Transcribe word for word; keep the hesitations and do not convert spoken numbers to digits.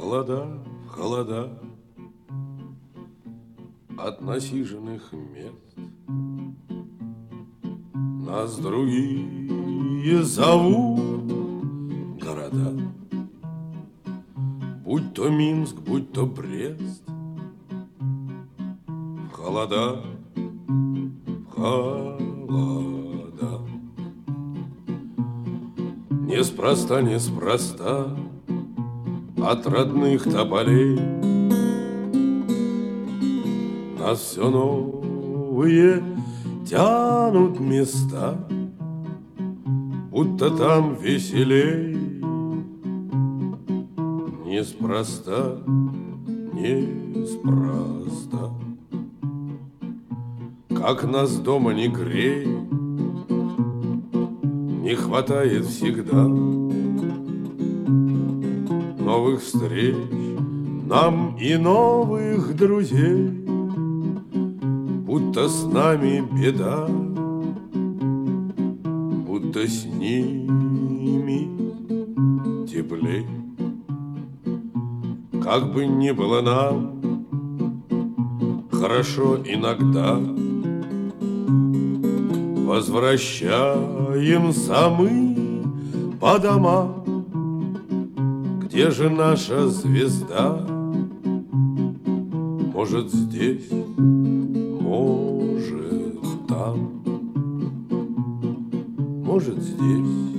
холода, в холода от насиженных мест нас другие зовут города. Будь то Минск, будь то Брест, в холода, в холода. Неспроста, неспроста от родных тополей нас все новые тянут места, будто там веселей. Неспроста, неспроста, как нас дома не грей, не хватает всегда новых встреч нам и новых друзей, будто с нами беда, будто с ними теплей. Как бы ни было нам хорошо иногда, возвращаемся мы по домам. Где же наша звезда? Может, здесь, может, там, может, здесь.